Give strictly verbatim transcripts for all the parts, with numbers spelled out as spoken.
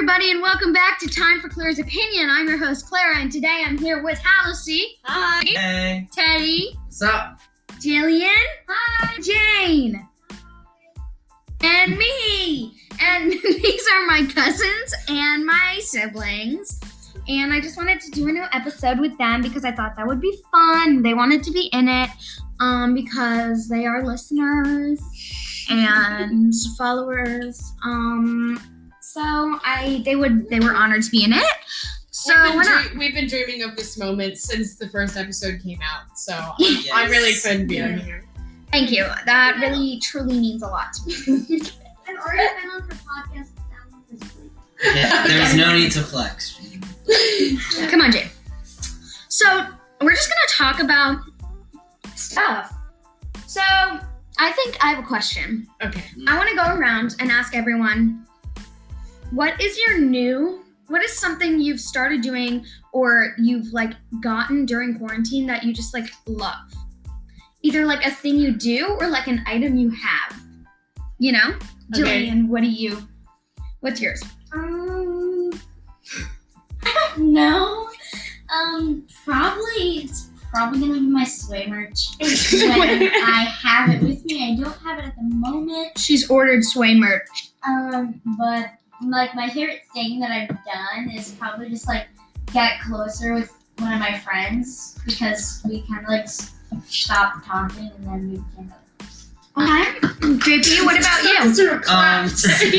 everybody, and welcome back to Time for Claire's Opinion. I'm your host, Clara, and today I'm here with Hallisey. Hi. Hey. Teddy. What's up? Jillian. Hi. Jane. And me. And these are my cousins and my siblings. And I just wanted to do a new episode with them because I thought that would be fun. They wanted to be in it um, because they are listeners and followers. Um, so I, they would, they were honored to be in it. So we've, been why not? dre- we've been dreaming of this moment since the first episode came out. So Yes. I really couldn't be on here. Thank you. That really, truly means a lot to me. I've already been on for podcasts down this week. Yeah, there's no need to flex. Come on, Jane. So we're just gonna talk about stuff. So I think I have a question. Okay. I want to go around and ask everyone, what is your new, what is something you've started doing or you've like gotten during quarantine that you just like love? Either like a thing you do or like an item you have. You know? Okay. Jillian, what do you, what's yours? Um, I don't know. Um, probably it's probably gonna be my sway merch when I have it with me. I don't have it at the moment. She's ordered sway merch. Um, but like my favorite thing that I've done is probably just like get closer with one of my friends because we kind of like s- stop talking and then we can. Okay. J P, what about you? Um,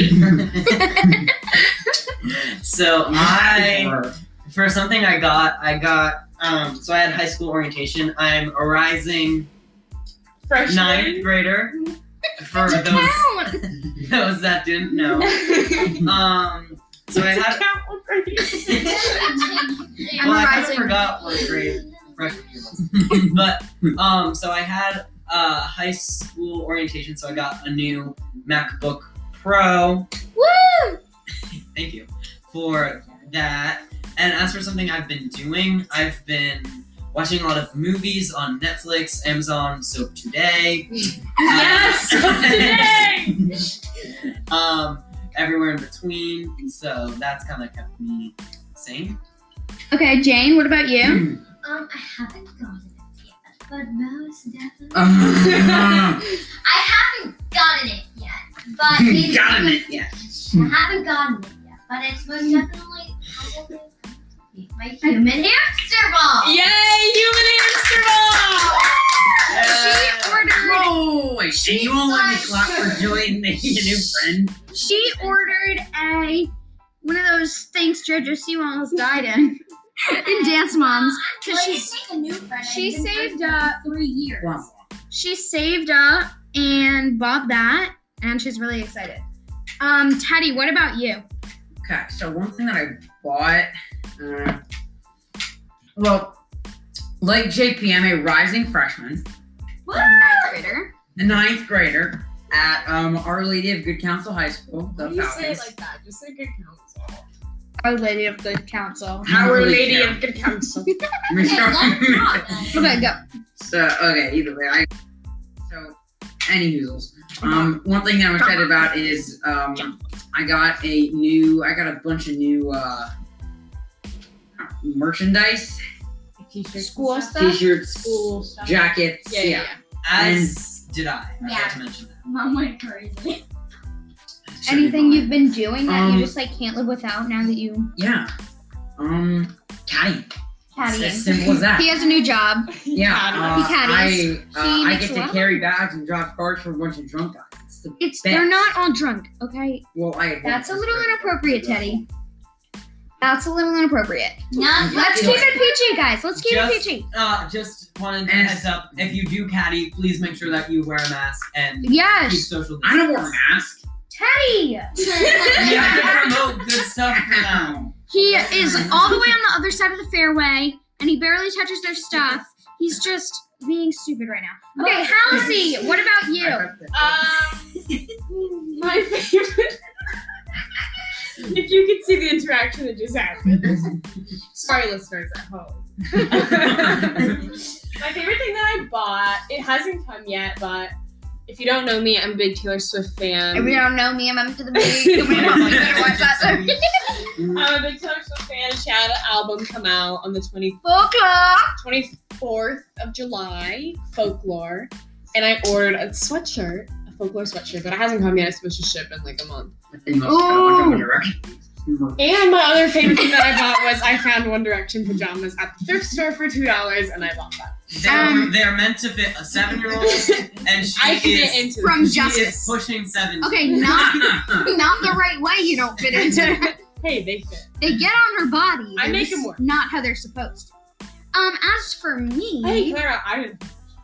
so I, for something I got, I got, um, so I had high school orientation. I'm a rising Freshman. ninth grader. For Doesn't those, count. those that didn't know. Um, so I had, Count what grade you I'm well, a I kind of rising- forgot what grade freshman year was. But, um, so I had uh, high school orientation, so I got a new MacBook Pro. Woo! Thank you for that. And as for something I've been doing, I've been watching a lot of movies on Netflix, Amazon, Soap Today. Yes, Uh, today. um, everywhere in between. So that's kind of kept me sane. Okay, Jane, what about you? Um, I haven't gotten it yet, but most definitely. Uh, I haven't gotten it yet, but it's Gotten it yet. I haven't gotten it yet, but it's most definitely probably my human hamster ball. Yay, human hamster ball! She ordered Whoa, wait, and you won't let me clap for Julian making a new friend? she ordered a one of those things JoJo Siwa almost died in. In Dance Moms. Well, Cause I she didn't make a new friend. she I've been saved friends up for three years. Wow. she saved up and bought that and she's really excited. Um, Teddy, what about you? Okay, so one thing that I bought, uh, well, like J P, I'm a rising freshman, A ninth grader. a ninth grader at um, Our Lady of Good Counsel High School, the Why do you say it Falcons. like that? Just say good counsel. Our Lady of Good Counsel. I don't Our really Lady care. of Good Counsel. Let me Okay, start- let's talk then. Okay, go. So, okay, either way, I, so, any hoozles. Um, one thing that I'm excited about is, um, I got a new, I got a bunch of new, uh, merchandise, T-shirts. School and stuff? t-shirts, School stuff. jackets, Yeah, yeah. yeah, yeah. As did I. I Yeah. forgot to mention that. Mom went crazy. Anything you've been doing that Um, you just like can't live without now that you Yeah. Um, caddy. caddy? It's as simple as that. He has a new job. Yeah, uh, He caddies. I, uh, He I makes get a to lot. carry bags and drop cards for a bunch of drunk guys. It's the It's best. they're not all drunk, okay? Well, I. That's a little inappropriate, Teddy. That's a little inappropriate. Not Let's keep it P G, guys. Let's keep Just- it P G. Uh, just wanted to And- heads up. If you do caddy, please make sure that you wear a mask and keep Yes, social I distance. don't wear a mask. Teddy. We have to promote good stuff for them. No. He is all the way on the other side of the fairway, and he barely touches their stuff. He's just being stupid right now. Okay, Hallisey, what about you? Um, my favorite. If you could see the interaction that just happened. Sorry, listeners at home. My favorite thing that I bought, it hasn't come yet, but if you don't know me, I'm a big Taylor Swift fan. If you don't know me, I'm up to the big. We don't want you to watch that. I'm a big Taylor Swift fan. She had an album come out on the Folklore. twenty-fourth of July, Folklore. And I ordered a sweatshirt, a Folklore sweatshirt, but it hasn't come yet. It's supposed to ship in like a month. They must have a bunch of One Direction. And my other favorite thing that I bought was I found One Direction pajamas at the thrift store for two dollars, and I bought that. They're, Um, they're meant to fit a seven-year-old, and she I can is, get into From this. she Justice. is pushing seven. Okay, not not the right way. You don't fit into it. Hey, they fit. They get on her body. I They're make just 'em work. Not how they're supposed to. Um, as for me, Hey, Clara, I didn't.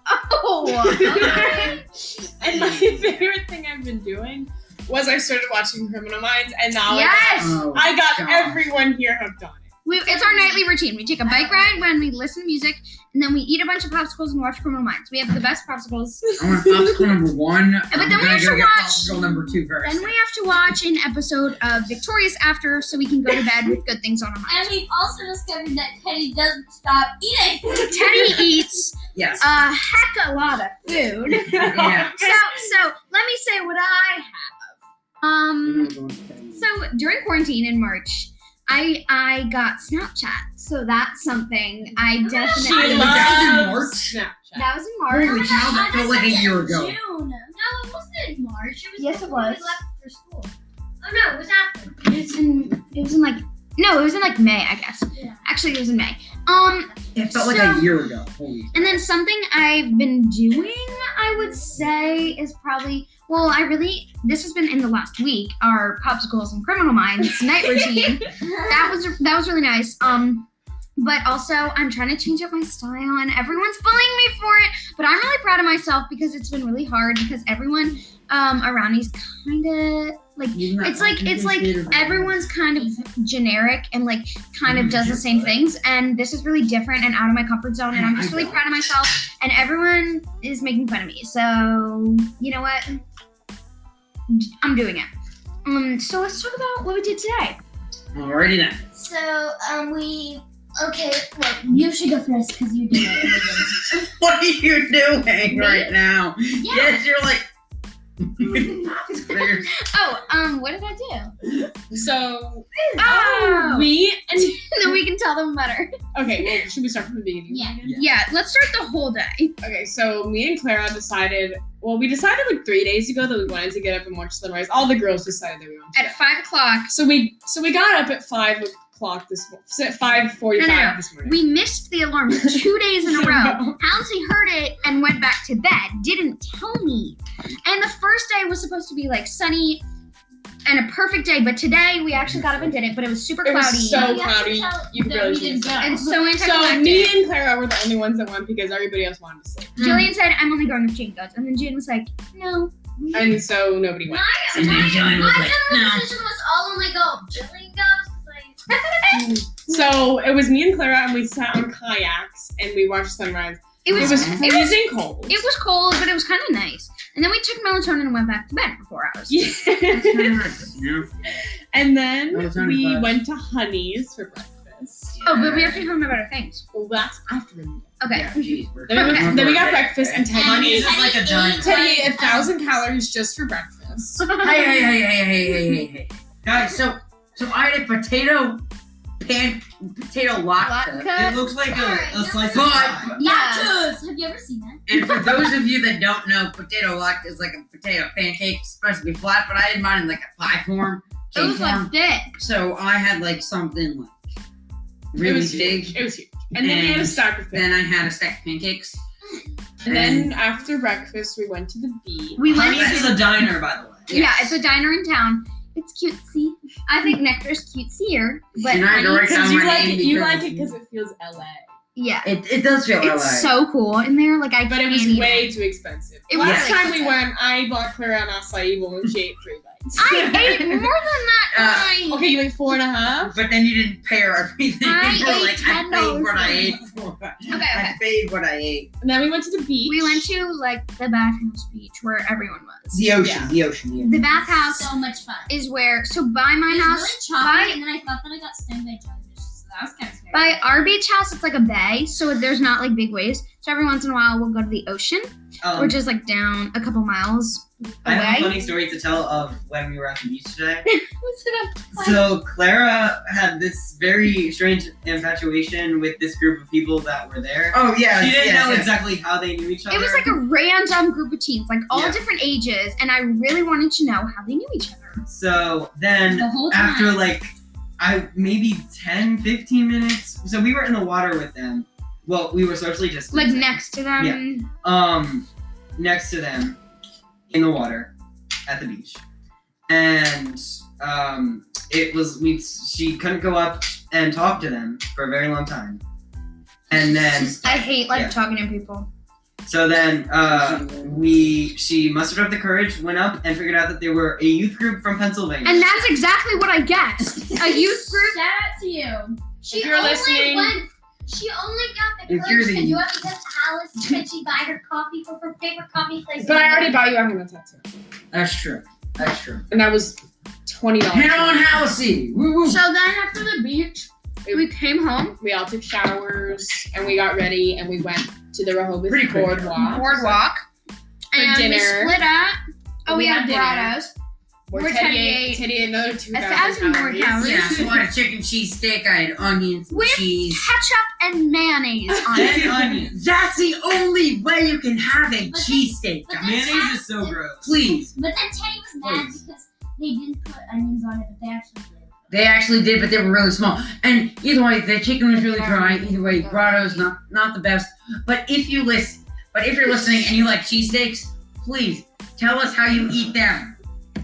oh, And my favorite thing I've been doing was I started watching Criminal Minds, and now yes, Oh, I got God. everyone here hooked on it. we, it's our nightly routine. We take a bike ride when we listen to music, and then we eat a bunch of popsicles and watch Criminal Minds. We have the best popsicles. I want popsicle number one. but I'm then we gonna have go to get watch- popsicle number two first. Then we have to watch an episode of Victorious After, so we can go to bed with good things on our And mind. we've also discovered that Teddy doesn't stop eating. Teddy eats Yes. a heck of a lot of food. Yeah. So, so let me say what I have. Um, so during quarantine in March, I I got Snapchat. So that's something I She definitely. love- that was in loves March? Snapchat. That was in March. Holy cow, that felt like a year ago. June. No, it wasn't in March. It was Yes, it before was. we left for school. Oh no, it was after. It was in. It was in like. No, it was in like May, I guess. Yeah. Actually, it was in May. Um, It felt like So- a year ago. Holy. and then something I've been doing, I would say, is probably. Well, I really. This has been in the last week. Our popsicles and Criminal Minds night routine. that was that was really nice. Um, but also I'm trying to change up my style, and everyone's bullying me for it. But I'm really proud of myself because it's been really hard because everyone um around me is kind of like it's like it's like everyone's kind of generic and like kind of does the same things, and this is really different and out of my comfort zone, and I'm just really proud of myself. And everyone is making fun of me, so you know what? I'm doing it. Um, so let's talk about what we did today. Alrighty then. So, um, we. Okay, well, you should go first because you did it. What are you doing right now? Yeah. Yes, you're like. Oh, um, what did I do? So, Oh, me and. then we can tell them better. Okay, well, should we start from the beginning? Yeah. Yeah, let's start the whole day. Okay, so me and Clara decided, well, we decided like three days ago that we wanted to get up and watch sunrise. All the girls decided that we wanted to. At five o'clock, So we so we got up at five o'clock this morning. At five forty-five No, no, no. this morning. we missed the alarm two days in a row. Halsey heard it and went back to bed. Didn't tell me. And the first day was supposed to be like sunny and a perfect day, but today we actually got up and did it, but it was super It cloudy. was so You have to cloudy. tell You that really we didn't should. go. and so So anticlimactic. me and Clara were the only ones that went because everybody else wanted to sleep. Jillian said, I'm only going if Jane goes. And then Jane was like, no. And so nobody went. My, And then my, Jillian was my like, general no. decision was all only go. Jillian goes. Like, So it was me and Clara, and we sat on kayaks and we watched sunrise. It It was, was it was, freezing cold. it was cold, but it was kind of nice. And then we took melatonin and went back to bed for four hours. Yeah. Yeah. And then Melatonin we fast. went to Honey's for breakfast. Oh, but we have to tell them about our things. Well, that's after the meeting. Okay. Yeah, geez, we're- Then we, went, Okay. then we got breakfast, and Teddy, Honey's is like a giant. Teddy ate a thousand calories just for breakfast. Hey, hey, hey, hey, hey, hey, hey, hey. Guys, so so I had a potato pan potato latke. Latke? It looks like a, a slice of But- pie. Yeah. nachos. Have you ever seen that? And for those of you that don't know, potato latke is like a potato pancake. It's supposed to be flat, but I had mine in like a pie form, It cake was form. like thick. So I had like something like It really was big. huge. It was huge. And then we had a And stack of Then pancakes. I had a stack of pancakes. And then after breakfast, we went to the beach. We went. Honey's is a diner, by the way. Yeah, it's a diner in town. It's cutesy. I think Nectar's cutesier, but And I had to write Honey's- Because down you my like name it, you because- like it because it feels L A. yeah, It, it does feel it's L A. so cool in there. Like I But it can't was even- way too expensive. It was Last really time we went, I bought Clara an acai bowl and she ate three bites. I ate more than that. Uh, night. Okay, you ate four and a half? But then you didn't pay her everything. I You were ate like, I ten paid dollars what I for ate. it. For. Okay, okay. I paid what I ate. And then we went to the beach. We went to like the bathhouse beach where everyone was. The ocean, Yeah. the ocean, the ocean. The bathhouse So much fun. is where. So by my It house, was really choppy, by- and then I thought that I got stung by jellyfish, so That was kind of scary. By our beach house, it's like a bay, so there's not like big waves. So every once in a while, we'll go to the ocean, Um, which is like down a couple miles I have a away. funny story to tell of when we were at the beach today. What's it up? So Clara had this very strange infatuation with this group of people that were there. Oh yeah. She didn't yes, know yes. exactly how they knew each other. It was like a random group of teens, like all Yeah. different ages, and I really wanted to know how they knew each other. So then The whole time. after like I maybe ten, fifteen minutes. So we were in the water with them. Well, we were socially distanced. Like next to them. Yeah. Um next to them in the water at the beach. And um it was we she couldn't go up and talk to them for a very long time. And then I hate like Yeah. talking to people. so then uh we she mustered up the courage, went up and figured out that they were a youth group from Pennsylvania. And that's exactly what I guessed. A youth group. Shout out to you. If you're listening, Went, she only got the If you're courage the- to do it because Alice could she buy her coffee from her favorite coffee place. but I already bought you a Hannah tattoo, That's true. That's true. and that was twenty dollars. Hannah on Halsey. Woo woo. So then after the beach, we came home. We all took showers and we got ready and we went to the Rehoboth Pretty quick. boardwalk. Boardwalk. And we dinner. split up. Oh, we, We had had dinner. grottos. Where Where Teddy Teddy ate, ate Teddy ate another two a thousand thousand more calories. calories. Yeah, so I had a chicken cheese steak. I had onions, and With cheese. Ketchup and mayonnaise on And it. onions. That's the only way you can have a But cheesesteak. but then Mayonnaise Ted- is so gross. Please. But then Teddy was mad Please. because they didn't put onions on it, but they actually did. They actually did, but they were really small. And either way, the chicken was really dry. Either way, grotto's not not the best. But if you listen, but if you're listening and you like cheesesteaks, please tell us how you eat them.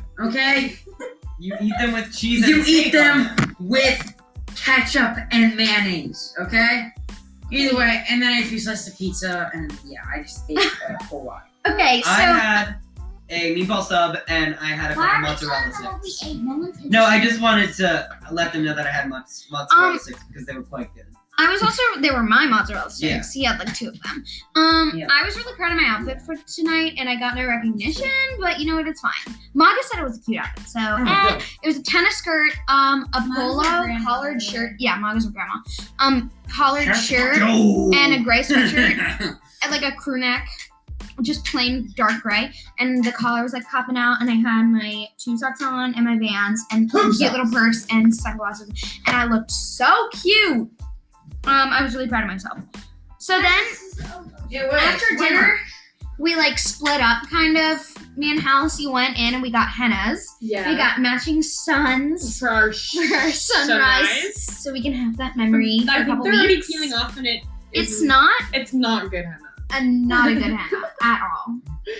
Okay? You eat them with cheese You and steak eat them on them. with ketchup and mayonnaise. Okay? Either way, and then if you slice the pizza, and yeah, I just ate a whole lot. Okay, so I had a meatball sub and I had a Why couple are we mozzarella talking about what we sticks. ate? No one's No, I just wanted to let them know that I had mozz- mozzarella Um, sticks because they were quite good. I was also, they were my mozzarella sticks. He had like two of them. Um, Yeah. I was really proud of my outfit for tonight, and I got no recognition, but you know what? It's fine. Maga said it was a cute outfit, so eh, it was a tennis skirt, um, a Maga's polo her grandma, collared by the shirt. way. Yeah, Maga's her grandma. Um, collared Shout out to shirt Joe. and a gray sweatshirt and like a crew neck, just plain dark gray, and the collar was like popping out, and I had my two socks on and my Vans and a Two cute socks. little purse and sunglasses, and I looked so cute. Um, I was really proud of myself. So then Yeah, wait, after wait. dinner, we like split up kind of. Me and Halsey went in and we got hennas. Yeah. We got matching suns for our, sh- for our sunrise, so we can have that memory for I a think couple they're already weeks. peeling off and it. It's isn't- not It's not good, Hannah. a not a good henna at all.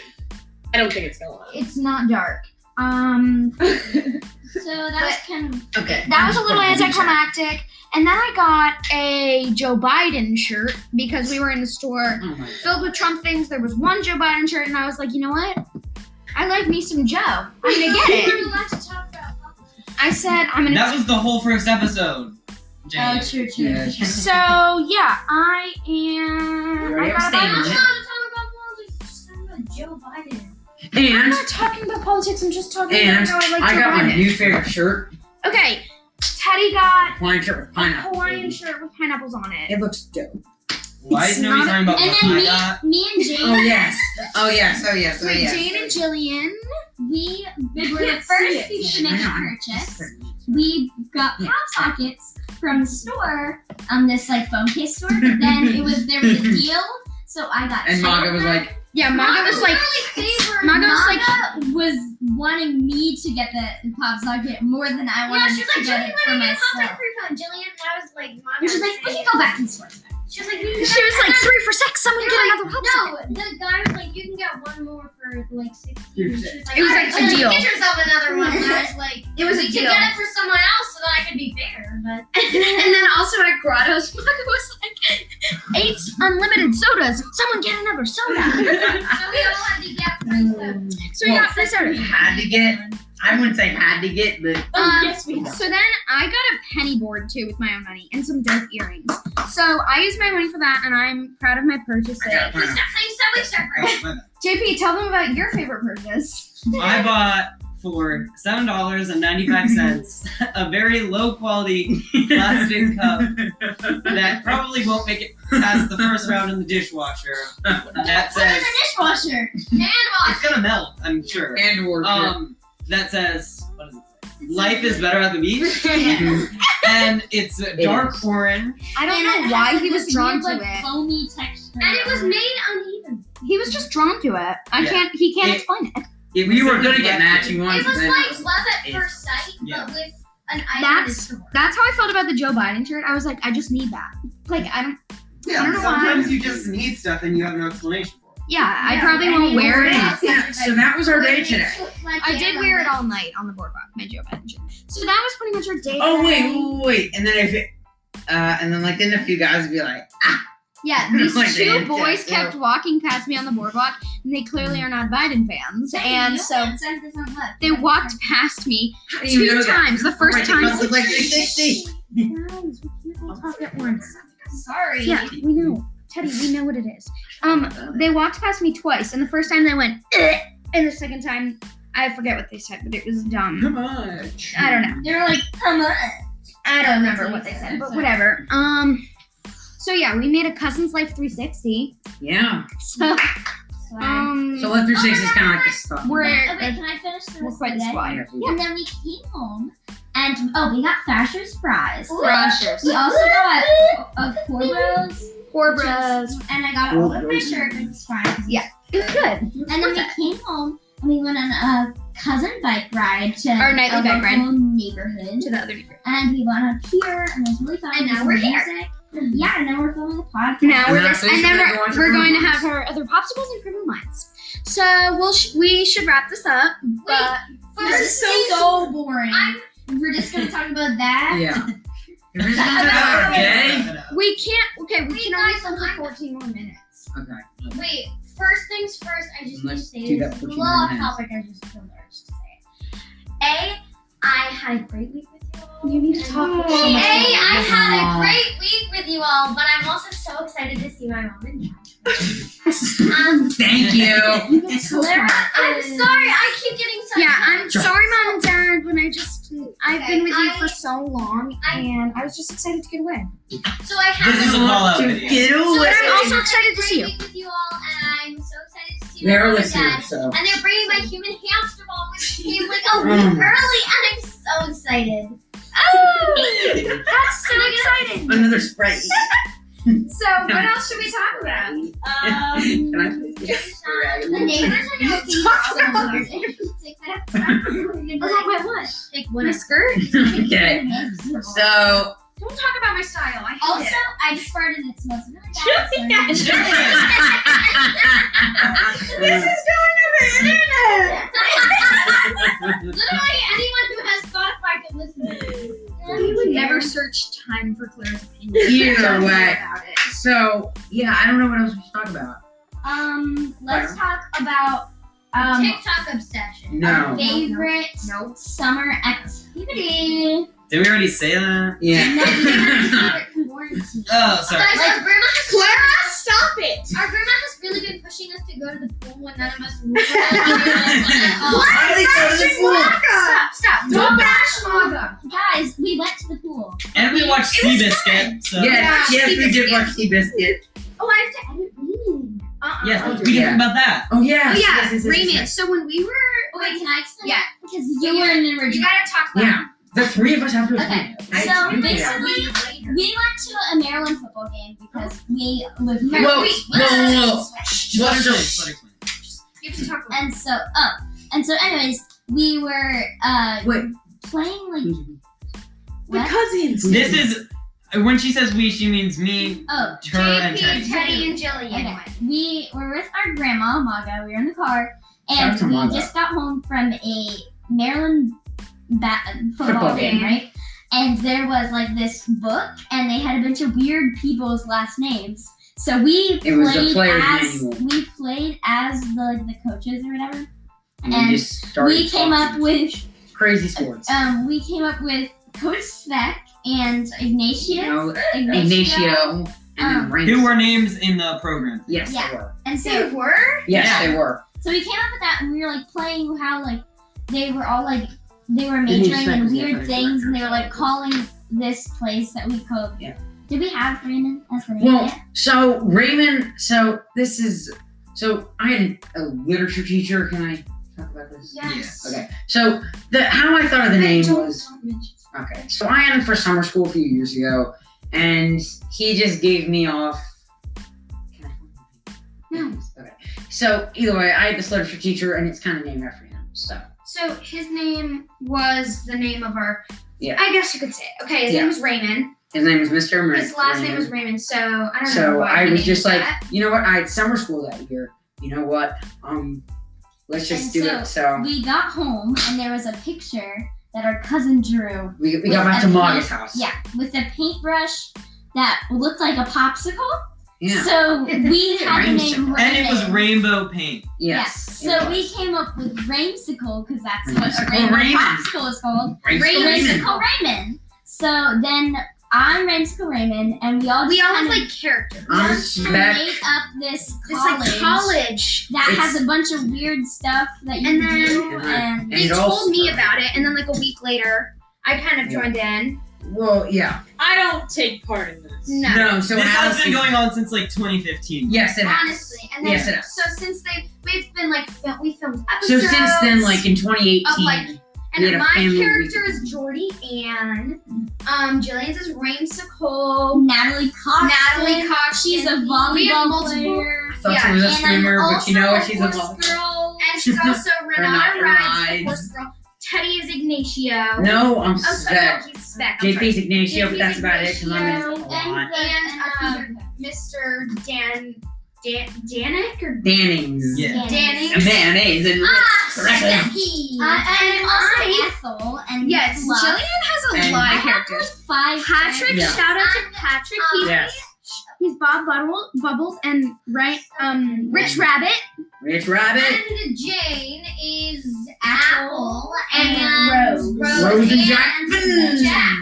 I don't think it's gonna last. It's not dark. Um, So that was kind of Okay. that was a little I'm just gonna anticlimactic. And then I got a Joe Biden shirt because we were in the store Oh my God. filled with Trump things. There was one Joe Biden shirt, and I was like, you know what? I like me some Joe. I'm gonna get We're it. allowed to talk about politics. I said I'm gonna. That was the whole first episode. Oh, Jane. true, true. Yeah. So yeah, I am. You already I got a abstained, bunch- right? Talk about politics. Just talk about Joe Biden. I'm And not talking about politics. I'm just talking And about how I like I Joe got my Biden. new favorite shirt. Okay, Teddy got Hawaiian shirt with a pineapple. Hawaiian baby. shirt with pineapples on it. It looks dope. Why It's is nobody not- talking about And what then I me, got? me and Jane, Oh yes. Oh yes. Oh yes. Oh With yes. Jane and Jillian. we They were the can't first see it. people to make I a know. purchase. We got Yeah. pop sockets from the store, um, this like phone case store. But then it was there was a deal, so I got. And Maga was Chandler. like, Yeah, Maga was like, really favored. Maga was like- Maga was wanting me to get the pop socket more than I wanted Yeah, she was to like, get Jillian, it for let me get a myself. contact for your phone. Jillian, and I was like, Mom, And she's like, we can go back to the store. She was like, she was like three for six. Someone get another pop no, socket. the guy was like, you can get one more for like sixteen. You're She sick. was It was like "Alright, a so deal." Get yourself another one. And I was like, It was a we could deal. get it for someone else so that I could be fair. But And then also at Grotto's, Maga was like, eight unlimited sodas. Someone get another soda. so we all had to get free stuff. So we Well, got free sodas. had to get. I wouldn't say had to get, but Um, yes, we have. So then I got a penny board too with my own money and some dope earrings. So I used my money for that, and I'm proud of my purchase. I got Please pineapple. stop saying Subway Surfer. Oh, my bad. J P, tell them about your favorite purchase. I bought for seven dollars and ninety-five cents a very low quality plastic cup that probably won't make it past the first round in the dishwasher. That Put it in says the dishwasher. it's gonna melt, I'm sure. And or Um, that says what does it say? Life is better at the beach, Yeah. and it's a dark is. orange. I don't And know it why has, he like, was this drawn weird, to like, it. foamy texture. And it was made uneven. He was just drawn to it. I Yeah. can't. He can't It- explain it. It we was were gonna get reflective. matching ones. It was but then like it was- love at it- first sight, yeah. but with an item in That's the store. that's how I felt about the Joe Biden shirt. I was like, I just need that. Like I don't. Yeah, I don't know sometimes why. you just need stuff and you have no explanation for it. Yeah, I Yeah, probably and won't it wear was it. awesome. Yeah, so that was our day today. I did wear it all night on the boardwalk, my Joe Biden shirt. So that was pretty much our day. Oh wait, today. wait, wait, and then if it, uh, and then like then a few guys would be like, Yeah, these Like the two insect, boys yeah. kept walking past me on the boardwalk, and they clearly are not Biden fans. And so they walked past me how do you two know that? times. The first Right, time. because it's like three sixty. Guys, we can't all talk at once. Sorry. Yeah, we know. Teddy, we know what it is. Um, they walked past me twice, and the first time they went, "Eh," and the second time, I forget what they said, but it was dumb. How much? I don't know. They were like, come on. I don't remember what they said, but whatever. Um, so yeah, we made a Cousin's Life three sixty. Yeah. So, um, So Left three sixty is kind of like the stuff. we're Okay, can I finish the we're rest quite of the the day? squad. Yeah. And then we came home, and oh, we got Thrasher's fries. Thrashers. We also got a Corbros, Corbras. and I got all of my shirt with fries. Yeah. It was good. And then we came home, and we went on a cousin bike ride to Our nightly a bike ride. local neighborhood, To the other neighbor. and we went up here, and it was really fun. And now There was we're here. music. Yeah, and now we're filming the podcast. Now And we're then just, after and this, then we're we're, gonna go on to we're going to Criminal have our other popsicles and criminal minds. So we'll sh- we should wrap this up. But This is so, so boring. I'm- We're just gonna talk about that. Yeah. If it's not about Jay. we can't. Okay, we Wait, can only guys, film for I'm- fourteen more minutes. Okay. Wait, first things first, I just Let's need do to say that this. for A two little off minutes. topic, I just feel urged to say it. A, I had a great week with you all. You need to talk A, about something. I had Aw. a great week with you all, but I'm also so excited to see my mom and dad. um, Thank you. Clara, I'm sorry, I keep getting so Yeah, I'm Sure. sorry, Mom and Dad, but I just I've Okay, been with you I- for so long, I- and I was just excited to get away. So I had This is a a call out to video. get So away. I'm also I had excited a to see you. great week with you all, and I'm so excited to see They're my mom and listening, dad. so. And they're bringing my human hamster ball, which came like a week Mm. early, and I'm so excited. Oh, that's so exciting! Another Sprite. So what else should we talk about? Um, Can I please get a The neighbors are looking Talk so about weird. Oh, my what? Like My what? skirt? Okay. So Don't talk about my style. I hate Also, it. I just farted and it smells really bad. so- It's just- This is going to the internet. Literally anyone who has Spotify could listen to it. You would never search time for Claire's opinion. Either Don't way. think about it. So yeah, I don't know what else we should talk about. Um, let's talk about um TikTok obsession. No. our favorite Nope. summer activity. Did we already say that? Yeah. No, favorite quarantine. Oh, sorry. Guys, our grandma has Clara, stop it! Our grandma has really been pushing us to go to the pool when none of us were. Why do they go to the pool? Stop, stop. Don't bash Maga. Guys, we went to the pool. And we watched Seabiscuit. So. Yes, Yeah, yes, we did Seabiscuit. watch Seabiscuit. Oh, I have to edit reading. Uh-uh. Yes, Oh, we yeah. talked about that. Oh yeah. Oh, yeah, Yes, yes, yes, remix. yes. So when we were, Oh, wait, can I explain? Yeah. Because you were in the you original. gotta talk about Yeah. The three of us have to Okay, explain. so I- basically, later. we went to a Maryland football game because we live in Whoa, Maryland. whoa, whoa, whoa. Just let her explain. Just let her explain. You have to talk about And so, oh, and so, anyways, we were uh Wait. playing like We're what? cousins. This is when she says we, she means me, Oh, her, and J P, Teddy. Teddy, and Jillian. okay. went. We were with our grandma, Maga. We were in the car, Shout and out to we Maga. just got home from a Maryland ba- football, Football game, game. right? And there was like this book, and they had a bunch of weird people's last names. So we It was the played player's as manual. we played as the like, the coaches or whatever. And And we just started We came up talking. with crazy sports. um we came up with Coach Sveck and Ignatius. You know, Ignacio. Ignacio and Um, then Randy. Who were names in the program? Yes, Yeah. they were. And so were? Yes, Yeah. they were. So we came up with that, and we were like playing how like they were all like they were Didn't majoring expect in to get weird like things, and they were like records. calling this place that we called. Yeah. Did we have Raymond as the name? Well, yet? so Raymond, so this is, so I had a literature teacher. Can I talk about this? Yes. Okay. So the how I thought of the name was okay. So I had him for summer school a few years ago, and he just gave me off. Can I? No. Okay. So either way, I had this literature teacher, and it's kind of named after him. So So his name was the name of our. Yeah. I guess you could say. Okay, his Yeah. name was Raymond. his name was Mister Raymond. His last name was Raymond. So I don't know So why I he was named just it like, that. you know what? I had summer school that year. You know what? Um, let's just And do so it. So we got home, and there was a picture that our cousin drew. we, we with got back a to paint- Maga's house. Yeah, with a paintbrush that looked like a popsicle. Yeah. So we had the name Rainsicle. Raymond. And it was rainbow paint. Yes. Yeah. So it we was. came up with Rainsicle because that's what a Rainsicle rainbow Raymond. popsicle is called. Rainsicle Rainsicle Raymond. Rainsicle Raymond. So then I'm Rainsicle Raymond, and we all We just all have kind of like characters. I'm just Spec. made up this It's college, like college. that It's- has a bunch of weird stuff that you And can then- do, And and They it all told me started- about it, and then like a week later, I kind of Yeah. joined in. Well, yeah. I don't take part in this. No. No. So this has Allison- been going on since like twenty fifteen. Yes, it has. Honestly, and then Yes, it has. so since they we've been like fil- we filmed So episodes. since then, like in twenty eighteen, of like, we and had a my family character weekend. is Jordy Ann. Um, Jillian's is Rainsicle. Natalie Cox. Natalie Cox. She's a We have volleyball multiple- player. I thought yeah, she was a and I'm swimmer, but also you know what? a She's a horse volleyball. girl. And she's also Renata Renata Rides, the Rides. horse girl. Teddy is Ignacio. No, I'm Oh, sorry, Spec. no, he's Spec. I'm J sorry. P's Ignacio, but J P's that's about it because I'm in it a Ignacio, lot. the- And, a um, Peter Pan. Mister Dan, Dan, Danik or Dannings. Yeah. Danny. And mayonnaise and Ah, Correct. Specky. I, and and also I, Ethel and yes, Fluff. Jillian has a And- lot I of have characters. like five. Patrick, Yeah. shout out to Patrick. He's, Yes. he's Bob Bubble, Bubbles and right, um, Rich Rabbit. Rich Rabbit. And Jane is Apple and, and Rose. Rose and Jack. Jack.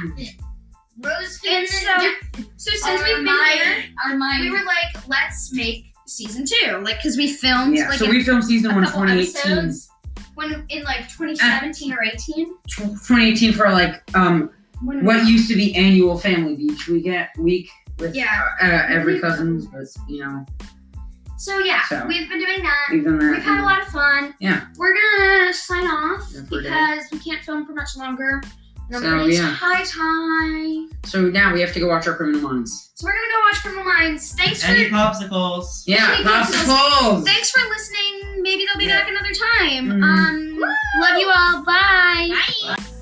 Rose And so, so since we've been here, Are my we were like, let's make season two, like, because we filmed Yeah, like so in we filmed season a one in couple twenty eighteen. episodes when in like twenty seventeen or eighteen. twenty eighteen for like um When what used to be annual family beach we get week with Yeah. uh, every cousins, but you know So yeah, So. we've been doing that. we've done that. We've had a lot of fun. Yeah. We're gonna sign off Yeah, for a day. because we can't film for much longer. And So, everybody's yeah. high time. So now we have to go watch our Criminal Minds. So we're gonna go watch Criminal Minds. Thanks for Any popsicles? Yeah, Any popsicles? popsicles. thanks for listening. Maybe they'll be Yeah. back another time. Mhm. Um love you all. Bye. Bye.